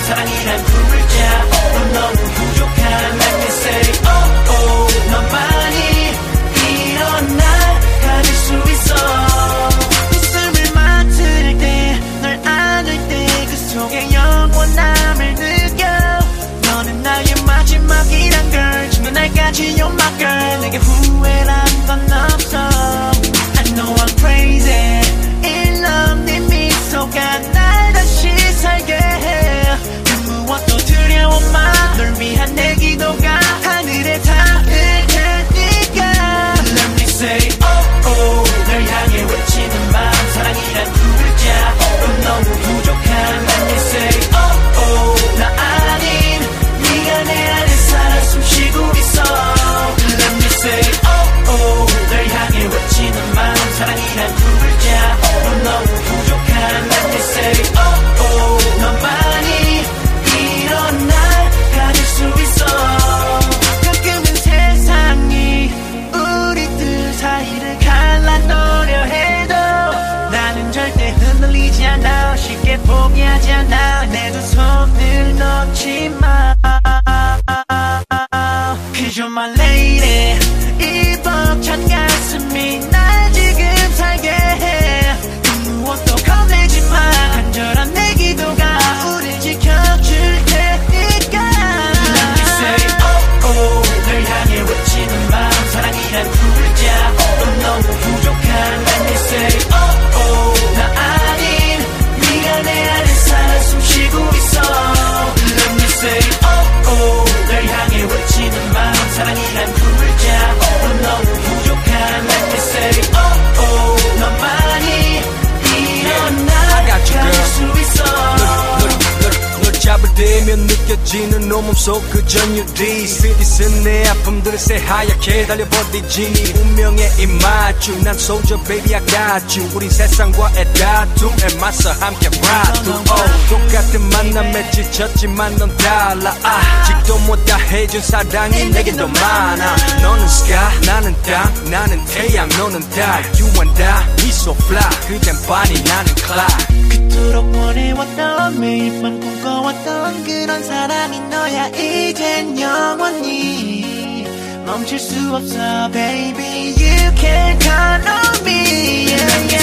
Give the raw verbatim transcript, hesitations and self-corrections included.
사랑이란 굴자 넌 너무 부족한 Let me say oh oh 너만이 이런 날 가질 수 있어 웃음을 맡을 때 널 안을 때 그 속에 영원함을 느껴 너는 나의 마지막이란 걸 죽는 날까지 You're my girl 내게 후회란 건 없어 I know I'm crazy in love 네 미소가 날 다시 살게 해 그 무엇도 두려워 마 널 위한 내 기도가 하늘에 닿을 테니까 Let me say oh oh 널 향해 외치는 마음 사랑이란 굴자 넌 너무 부족한 Let me say oh oh 나 아닌 네가 내 안에 살아 숨쉬고 있어 Let me say oh oh 널 향해 외치는 마음 사랑이란 굴자 넌 너무 부족한 Let me say oh oh 너만이 이런 날 가질 수 있어 가끔은 세상이 우리들 사이를 갈라놓으려 해도 나는 절대 흔들리지 않아 쉽게 포기하지 않아 내 두 손을 놓지 마 Cause you're my lady 이 벅찬 가슴이 날 지금 살게 해 그 무엇도 겁내지 마 간절한 내 기도가 우릴 지켜줄 테니까 Let me say oh oh 널 향해 외치는 마음 사랑이란 굴자 넌 너무 부족한 Let me say oh oh 나 아닌 네가 내 안에 살아 숨쉬고 있어 Let me say oh oh 널 향해 외치는 마음 사랑이란 굴자 넌 너무 부족한 Let me say oh oh 너만이 이런 날 가질 수 있어 널 잡을 때면 느껴지는 온몸속 그 전율이 쓰디쓴 내 아픔들을 새하얗게 달려버리지 운명의 입맞춤 난 soldier baby I got you 우린 세상과의 다툼에 맞서 함께 ride through oh 똑같은 만남에 지쳤지만 넌 달라 아직도 못다 해준 사랑이 내겐 더 많아 너는 sky 나는 땅 나는 태양 너는 달 You and I we so fly 그댄 반이 나는 cloud 그토록 원해왔던 매일 밤 꿈꿔왔던 그런 사람이 너야 이젠 영원히 멈출 수 없어 baby You can count on me yeah, yeah.